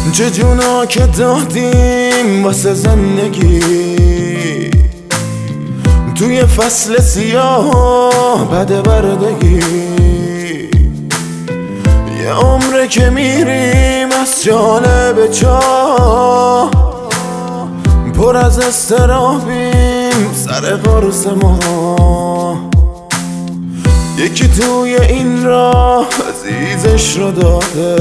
چه جونا که دادیم واسه زندگی توی فصل سیاه بد بردگی. یه عمره که میریم از جانب چاه، پر از استرابیم سر قرص ما. یکی توی این راه عزیزش رو داده،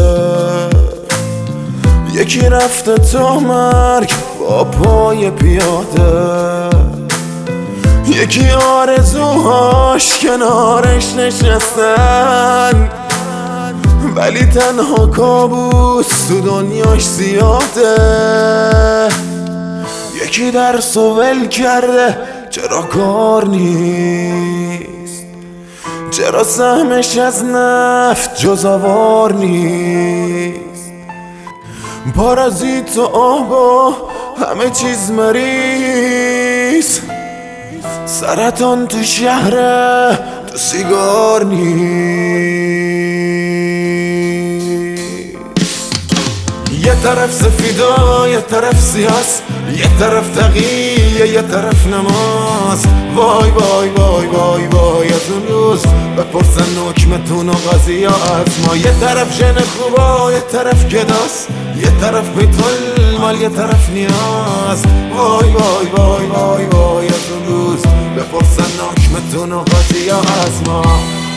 یکی رفته تا مرگ با پای پیاده، یکی آرزوهاش کنارش نشستن، ولی تنها کابوس تو دنیاش زیاده. یکی درس و ول کرده چرا کار نیست، چرا سهمش از نفت جز آوار نیست. پارازیت و آب و همه چیز مریض، سرطان تو شهره تو سیگار نیست. یه طرف سفیدا یه طرف سیاس، یه طرف تقیه یه طرف نماز. وای وای وای وای وای از اون روز بپرسن حکمتون و قاضی از ما. یه طرف ژن خوبا یه طرف گداست، یه طرف بیت المال یه طرف نیاز. وای وای وای وای وای از اون روز بپرسن حکمتون و قاضی از ما.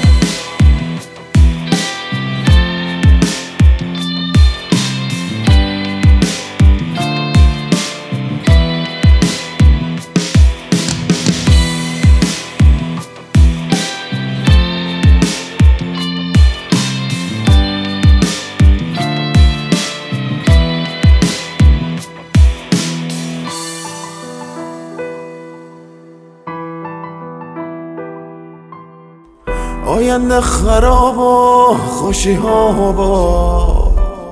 آینده خراب و خوشی ها با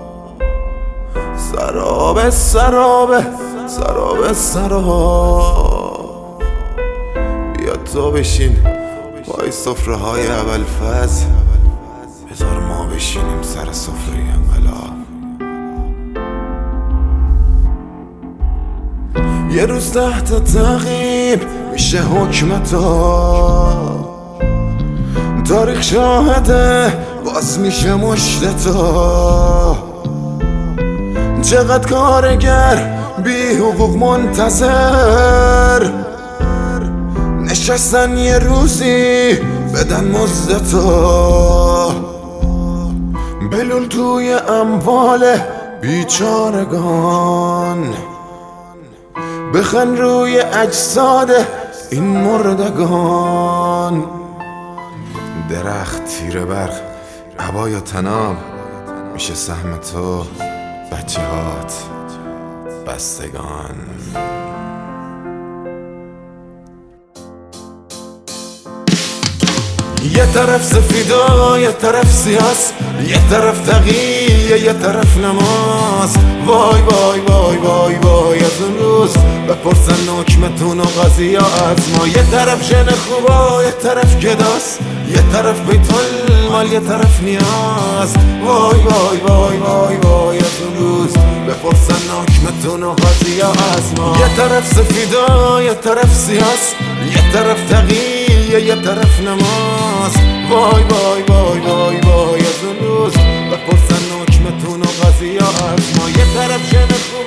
سراب سراب سراب سراب. بیا تو بشین پای سفره های اول فز، بذار ما بشینیم سر سفره انقلاب. یه روز تحت تعقیب میشه حکمتا، تاریخ شاهده باز میشه مشتتا. چقدر کارگر بی حقوق منتظر نشستن یه روزی بدن مزدتا. بلول توی اموال بیچارگان، بخن روی اجساد این مردگان. درخت تیره برق عبا یا تناب میشه سهم تو، بچه هات بستگان. یه طرف سفیدا یه طرف سیاس، یه طرف تقیه یه طرف نماز. وای وای وای وای وای از اون روز بپرسن حکمتون و قاضی از ما. یه طرف ژن خوبا یه طرف گداست، یه طرف بیت المال یه طرف نیاز. وای وای وای وای وای از اون روز بپرسن حکمتون و قاضی از ما. یه طرف سفیدا یه طرف سیاس، یه طرف تقیه یه طرف نماز. وای وای وای وای وای از اون روز بپرسن حکمتون و قاضی از ما. یه طرف ژن خوبا